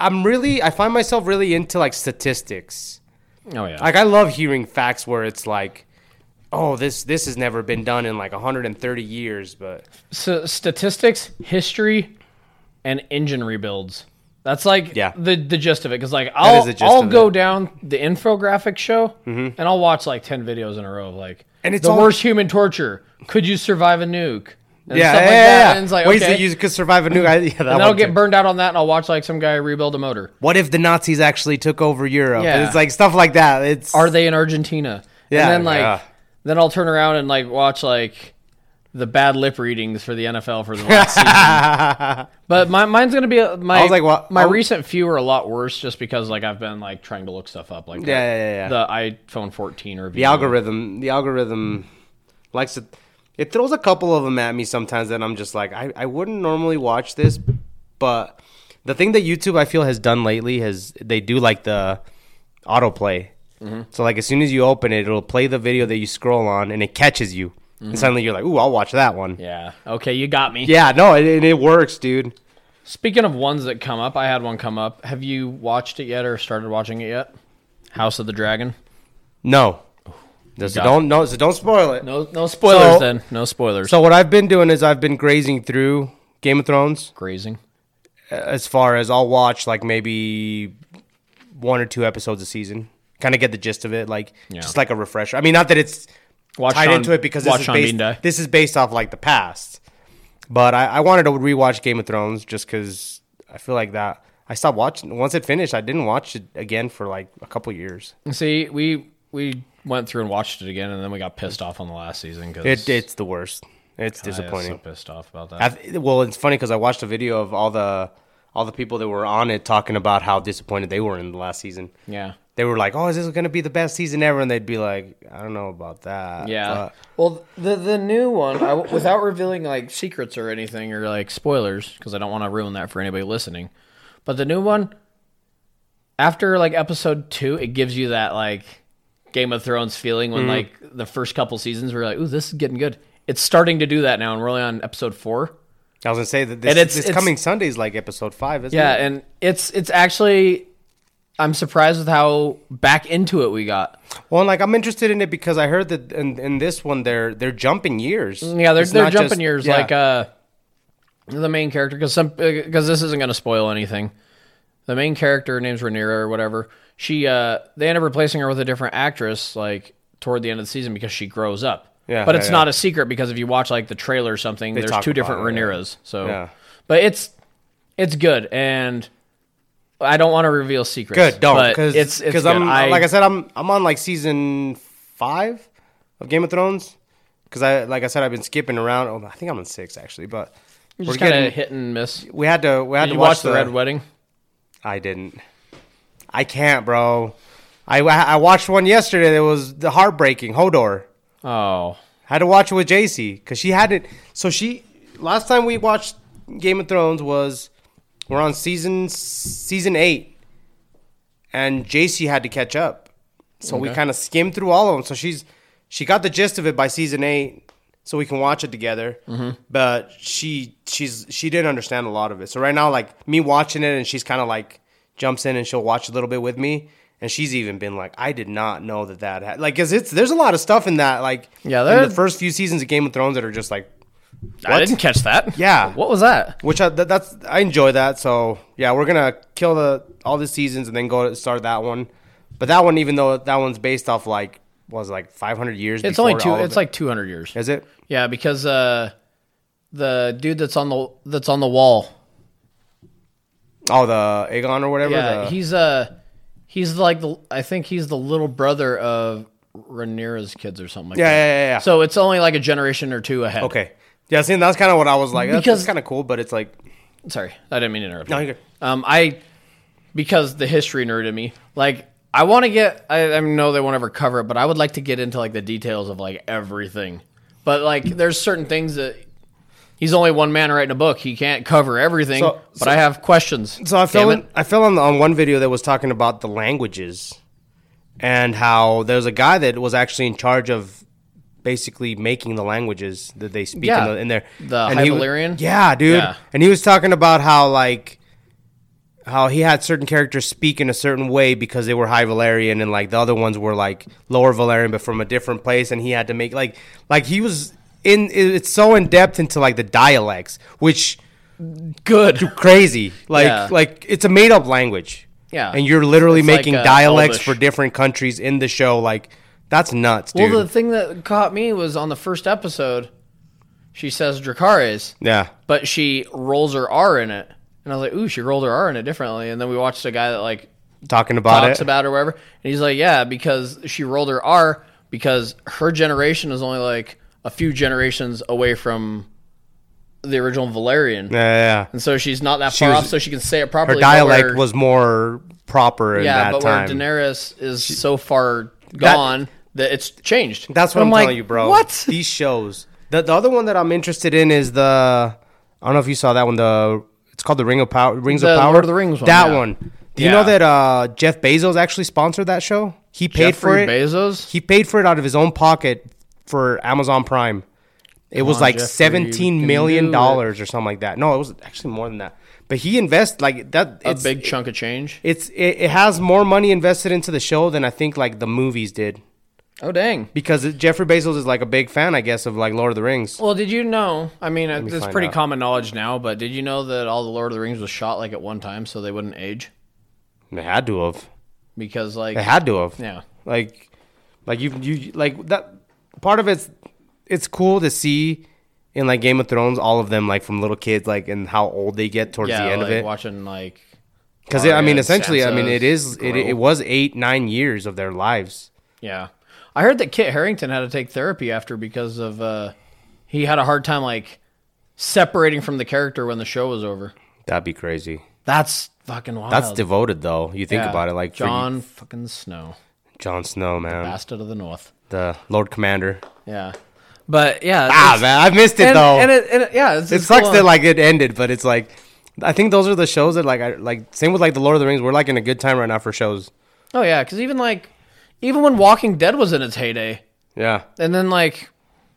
I find myself really into like statistics. Oh yeah, Like I love hearing facts where it's like, oh, this has never been done in like 130 years, but so statistics, history, and engine rebuilds. That's like Yeah. the gist of it. Because like is I'll the gist I'll of go it. down the infographic show and I'll watch like 10 videos in a row of like And it's the all- worst human torture. Could you survive a nuke? And yeah, stuff like yeah, that. yeah. And it's like Ways okay. that you could survive a new. Yeah, that and I'll one get too. burned out on that, and I'll watch like some guy rebuild a motor. What if the Nazis actually took over Europe? Yeah. And it's like stuff like that. It's Are they in Argentina? Yeah, And then like yeah. then I'll turn around and like watch like the bad lip readings for the NFL for the last season. But mine's gonna be my I was like, what- my I'll- recent few are a lot worse just because like I've been like trying to look stuff up like Yeah. the iPhone 14 review. The algorithm likes to. It throws a couple of them at me sometimes that I'm just like, I wouldn't normally watch this, but the thing that YouTube I feel has done lately they do like the autoplay. So like as soon as you open it, it'll play the video that you scroll on and it catches you. And suddenly you're like, ooh, I'll watch that one. Yeah. Okay, you got me. Yeah, no, it works, dude. Speaking of ones that come up, I had one come up. Have you watched it yet or started watching it yet? House of the Dragon. No. So don't spoil it. No spoilers So- then. No spoilers. So what I've been doing is I've been grazing through Game of Thrones. Grazing. As far as I'll watch like maybe 1 or 2 episodes a season, kind of get the gist of it, like just like a refresher. I mean, not that it's Watch tied Sean- into it because watch Sean Bean die. this is based off like the past. But I wanted to rewatch Game of Thrones just because I feel like that I stopped watching once it finished. I didn't watch it again for like a couple years. See, we went through and watched it again, and then we got pissed off on the last season because It's the worst. It's I was disappointing. so pissed off about that. Well, it's funny because I watched a video of all the people that were on it talking about how disappointed they were in the last season. Yeah. They were like, "Oh, is this going to be the best season ever?" And they'd be like, "I don't know about that." Yeah. Well, the new one, without revealing like secrets or anything or like spoilers, because I don't want to ruin that for anybody listening. But the new one, after like episode 2, it gives you that like Game of Thrones feeling when like the first couple seasons were like, "Ooh, this is getting good." It's starting to do that now, and we're only on episode 4. I was going to say that And this coming Sunday is like episode 5, isn't Yeah, it? and it's actually, I'm surprised with how back into it we got. Well, and like I'm interested in it because I heard that in this one they're jumping years. Yeah, It's they're not jumping just- years yeah. like the main character because this isn't going to spoil anything. The main character, her name's Rhaenyra or whatever. She they end up replacing her with a different actress like toward the end of the season because she grows up. Yeah, but yeah, it's yeah. not a secret because if you watch like the trailer or something, there's talk 2 different about it, yeah. Rhaenyras. So, Yeah. but it's good and. I don't want to reveal secrets. Good, don't But because it's good. I'm like I said I'm on like season 5 of Game of Thrones because I've been skipping around. Oh, I think I'm on 6 actually, but You're we're just kind getting of hit and miss. we had to Did you watch watch the Red Wedding? I didn't. I can't, bro. I watched one yesterday that was the heartbreaking Hodor. Oh, Had to watch it with JC because she hadn't. So last time we watched Game of Thrones we're on season 8, and JC had to catch up. So we Okay. kind of skimmed through all of them. So she got the gist of it by season 8, so we can watch it together. Mm-hmm. But she didn't understand a lot of it. So right now, like me watching it, and she's kind of like jumps in and she'll watch a little bit with me. And she's even been like, I did not know that had like, cause there's a lot of stuff in that, like, Yeah, in the first few seasons of Game of Thrones that are just like, I didn't catch that. Yeah. What was that? which I enjoy that. So yeah, we're gonna kill all the seasons and then go to start that one. But that one, even though that one's based off like 500 years. It's before only all of it's it. like 200 years. Is it? Yeah, because the dude that's on the wall. Oh, the Aegon or whatever. Yeah, he's like I think he's the little brother of Rhaenyra's kids or something like that. Yeah. So it's only like a generation or 2 ahead. Okay. Yeah, see, that's kind of what I was like. Because- That's kind of cool, but it's like, Sorry, I didn't mean to interrupt. no, you. you're good. Because the history nerd in me, like I want to get. I know they won't ever cover it, but I would like to get into like the details of like everything. But like, there's certain things that he's only one man writing a book. He can't cover everything. But I have questions. So I fell on one video that was talking about the languages and how there's a guy that was actually in charge of basically making the languages that they speak in there. The and Hyvalarian? Yeah, dude. Yeah. And he was talking about how he had certain characters speak in a certain way because they were High Valerian, and like the other ones were like Lower Valerian but from a different place, and he had to make like he was it's so in depth into like the dialects, which crazy. Like it's a made up language. Yeah. And you're literally It's making like, dialects Elvish. for different countries in the show. Like, that's nuts, dude. Well, the thing that caught me was on the first episode, she says Dracarys, yeah. but she rolls her R in it. And I was like, ooh, she rolled her R in it differently. And then we watched a guy that like Talking about talks it. about it or whatever. And he's like, yeah, because she rolled her R because her generation is only like a few generations away from the original Valerian. Yeah. And so she's not that far was- off, so she can say it Her properly. dialect was more proper in that but time. where Daenerys is so far gone that it's changed. That's what And I'm like, telling you, bro. What? These shows. The other one that I'm interested in is I don't know if you saw that one. It's called the Rings of Power. Lord of the Rings one, That yeah. one. Do you know that Jeff Bezos actually sponsored that show? He paid for Jeffrey it. Bezos? He paid for it out of his own pocket for Amazon Prime. It was on, like Jeffrey, you $17 can million do it. or something like that. No, it was actually more than that. But he invests like that. A big chunk of change. It has more money invested into the show than I think like the movies did. Oh, dang. Because Jeffrey Bezos is like a big fan, I guess, of like Lord of the Rings. Well, did you know? I mean, it's find pretty out. common knowledge now, but did you know that all the Lord of the Rings was shot like at one time so they wouldn't age? They had to have. Because like They had to have. yeah. Like you like that. Part of it's cool to see in like Game of Thrones, all of them like from little kids, like and how old they get towards Yeah, the end like of it. watching like Because Arya I mean, and essentially, I mean, Sansa it grow. was 8-9 years of their lives. yeah. I heard that Kit Harington had to take therapy after because of he had a hard time like separating from the character when the show was over. That'd be crazy. That's fucking wild. That's devoted, though. You think Yeah. about it, like for Jon fucking Snow, Jon Snow, man, Bastard of the North. the Lord Commander. Yeah, but yeah, Man, I've missed it though. And it yeah, It sucks that like it ended, but it's like I think those are the shows that like same with like the Lord of the Rings. We're like in a good time right now for shows. Oh yeah, because even when Walking Dead was in its heyday, Yeah, and then like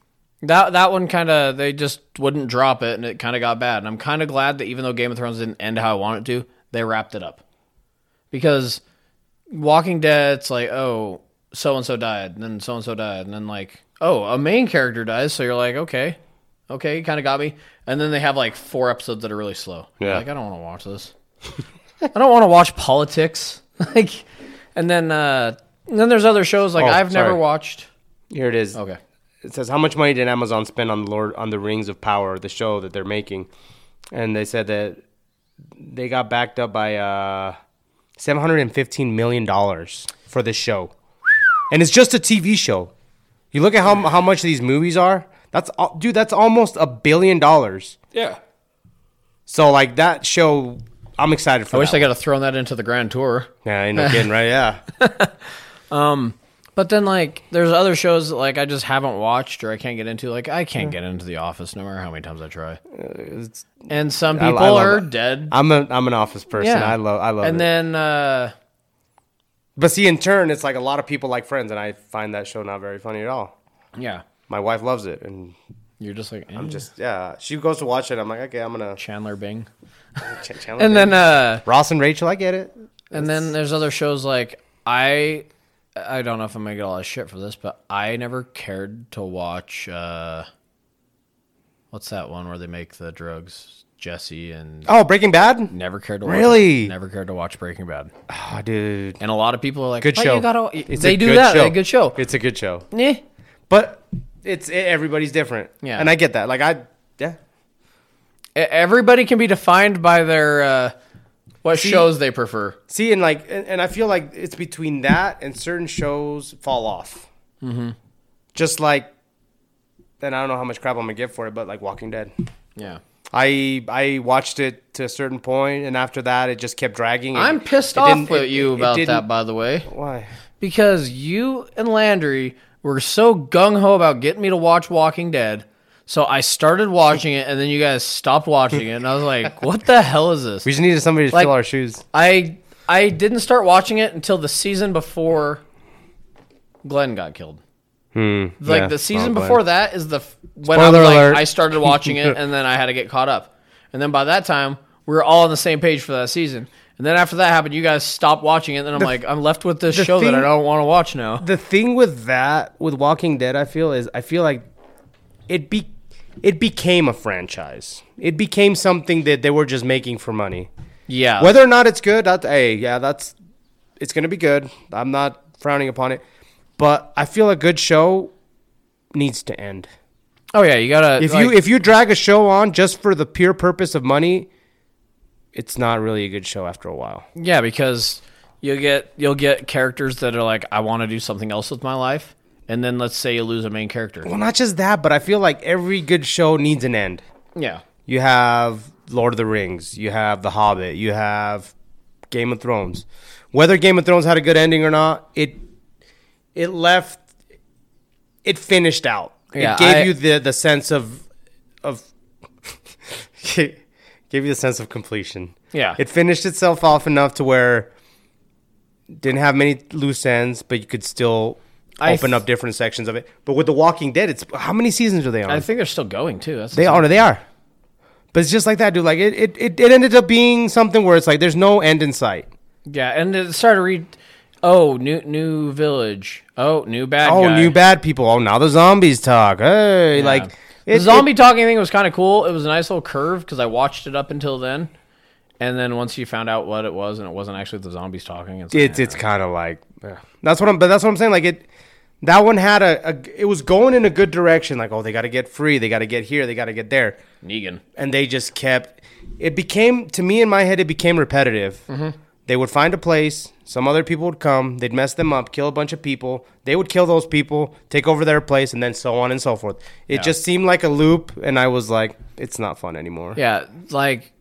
that one kind of they just wouldn't drop it, and it kind of got bad. And I'm kind of glad that even though Game of Thrones didn't end how I wanted it to, they wrapped it up. Because Walking Dead, it's like, oh, so and so died, and then so and so died, and then like, oh, a main character dies, so you're like, okay, you kind of got me. And then they have like 4 episodes that are really slow. Yeah. Like I don't want to watch this. I don't want to watch politics. Like, and then there's other shows like Oh, I've never sorry. watched. here it is. Okay. It says how much money did Amazon spend on the Rings of Power, the show that they're making, and they said that they got backed up by $715 million for this show, and it's just a TV show. You look at how much these movies are. That's almost $1 billion. Yeah. So like that show, I'm excited for. I wish that I could have thrown that into the Grand Tour. Yeah, ain't no kidding, right? Yeah. But then, like, there's other shows that, like, I just haven't watched or I can't get into. Like, I can't get into The Office no matter how many times I try. And some I people love are it. dead. I'm an Office person. Yeah. I love And it. then, But see, in turn, it's like a lot of people like Friends, and I find that show not very funny at all. yeah, My wife loves it, and you're just like, I'm just she goes to watch it. I'm like, okay, I'm gonna Chandler Bing. Chandler And Bing. then, Ross and Rachel, I get it. and then there's other shows like I don't know if I'm gonna get a lot of shit for this, but I never cared to watch. What's that one where they make the drugs? Jesse and Oh, Breaking Bad. never cared to watch Really? never cared to watch Breaking Bad. Oh, dude, And a lot of people are like, good "Oh, show. you gotta, It's they a do good that. show. They're a good show. It's a good show, Yeah. but everybody's different. Yeah. and I get that. Like yeah. Everybody can be defined by their what shows they prefer. See, and I feel like it's between that and certain shows fall off. Mm-hmm. Just like, and I don't know how much crap I'm gonna get for it, but like Walking Dead. Yeah. I watched it to a certain point, and after that, it just kept dragging. I'm pissed off with you about that, by the way. Why? Because you and Landry were so gung-ho about getting me to watch Walking Dead. So I started watching it, and then you guys stopped watching it, and I was like, what the hell is this? We just needed somebody to fill our shoes. I didn't start watching it until the season before Glenn got killed. The season before that is when Spoiler alert. I started watching it, and then I had to get caught up. And then by that time, we were all on the same page for that season. And then after that happened, you guys stopped watching it, and then I'm left with this show that I don't want to watch now. The thing with Walking Dead, I feel like it became a franchise. It became something that they were just making for money. Yeah. Whether or not it's good, it's going to be good. I'm not frowning upon it. But I feel a good show needs to end. Oh yeah, you gotta. If you drag a show on just for the pure purpose of money, it's not really a good show after a while. Yeah, because you'll get characters that are like, I want to do something else with my life, and then let's say you lose a main character. Well, not just that, but I feel like every good show needs an end. Yeah. You have Lord of the Rings, you have The Hobbit, you have Game of Thrones. Whether Game of Thrones had a good ending or not, it finished out. Yeah, it gave you the sense of gave you the sense of completion. Yeah. It finished itself off enough to where it didn't have many loose ends, but you could still open up different sections of it. But with The Walking Dead, it's how many seasons are they on? I think they're still going too. They are. But it's just like that, dude. Like it ended up being something where it's like there's no end in sight. Yeah, and it started to read. Oh, new village. Oh, new bad guy. Oh, new bad people. Oh, now the zombies talk. Hey, Yeah. like The zombie talking thing was kind of cool. It was a nice little curve because I watched it up until then, and then once you found out what it was, and it wasn't actually the zombies talking, it's kind of like that's what I'm saying. Like that one had it was going in a good direction. Like, oh, they got to get free, they got to get here, they got to get there. Negan, and they just kept. It became, to me in my head, it became repetitive. Mm-hmm. They would find a place, some other people would come, they'd mess them up, kill a bunch of people, they would kill those people, take over their place, and then so on and so forth. It just seemed like a loop, and I was like, it's not fun anymore. Yeah, like,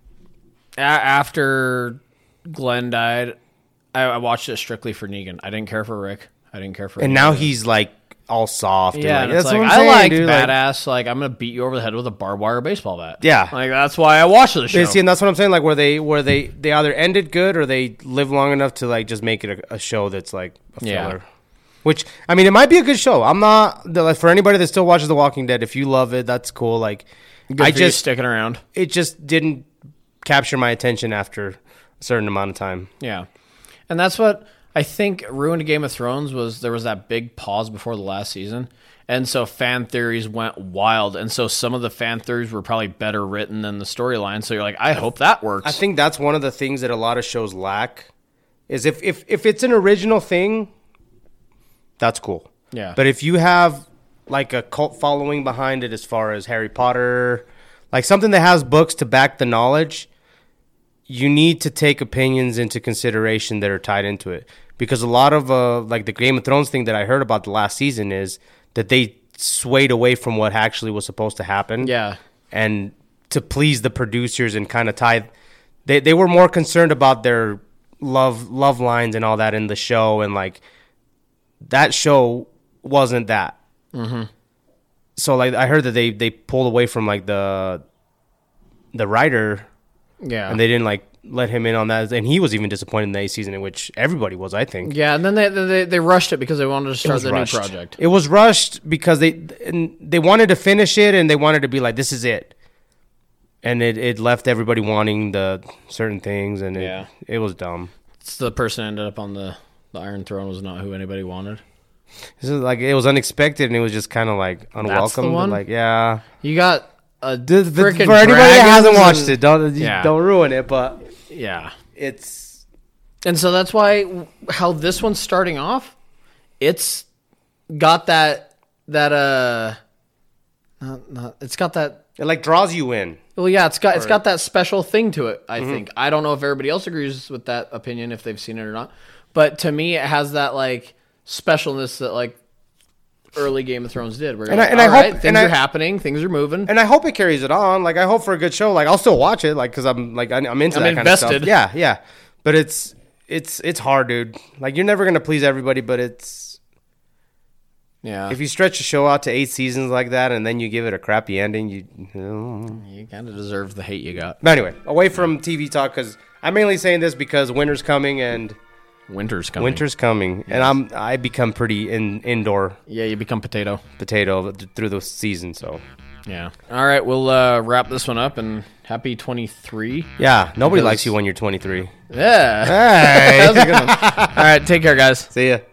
after Glenn died, I watched it strictly for Negan. I didn't care for Rick. I didn't care for And now he's, like, all soft. Yeah, and it's that's like, what I'm saying, I like dude. badass. Like, I'm going to beat you over the head with a barbed wire baseball bat. Yeah. Like, that's why I watch the show. See, and that's what I'm saying, like, where they either ended good or they live long enough to, like, just make it a show that's, like, a filler. Yeah. Which, I mean, it might be a good show. I'm not, like, for anybody that still watches The Walking Dead, if you love it, that's cool. Like, Good for you sticking around. It just didn't capture my attention after a certain amount of time. Yeah. And that's what I think ruined Game of Thrones was there was that big pause before the last season. And so fan theories went wild. And so some of the fan theories were probably better written than the storyline. So you're like, I hope that works. I think that's one of the things that a lot of shows lack is if it's an original thing, that's cool. Yeah. But if you have like a cult following behind it as far as Harry Potter, like something that has books to back the knowledge, you need to take opinions into consideration that are tied into it. Because a lot of like the Game of Thrones thing that I heard about the last season is that they swayed away from what actually was supposed to happen. Yeah. And to please the producers and kind of tie... They were more concerned about their love lines and all that in the show. And, like, that show wasn't that. Mm-hmm. So, like, I heard that they pulled away from, like, the writer. Yeah. And they didn't, like, let him in on that. And he was even disappointed in the 8th season, in which everybody was, I think. Yeah, and then they rushed it because they wanted to start the new project. It was rushed because they wanted to finish it and they wanted to be like, this is it. And it left everybody wanting the certain things, and it was dumb. It's the person who ended up on the Iron Throne was not who anybody wanted. This is like, it was unexpected, and it was just kind of like unwelcome. That's the one? Like, yeah. You got a For anybody freaking that hasn't dragons watched it, don't ruin it. But yeah, it's and so that's why how this one's starting off. It's got that it's got that. It like draws you in. Well, yeah, it's got that special thing to it. I think I don't know if everybody else agrees with that opinion if they've seen it or not, but to me, it has that like specialness that like early Game of Thrones did. Where you're And I- like, and I all hope- right, and things I- are happening, things are moving. And I hope it carries it on. Like I hope for a good show. Like I'll still watch it. Like because I'm into that kind of invested. stuff. Yeah, yeah. But it's hard, dude. Like you're never gonna please everybody. But Yeah, if you stretch a show out to 8 seasons like that, and then you give it a crappy ending, you kind of deserve the hate you got. But anyway, away from TV talk because I'm mainly saying this because winter's coming and Winter's coming. and I become pretty indoor Yeah, you become potato. through the season. So Yeah. All right, we'll wrap this one up and happy 23. yeah, nobody Because- likes you when you're 23. Yeah. Hey, That was a good one. All right, take care, guys. see ya.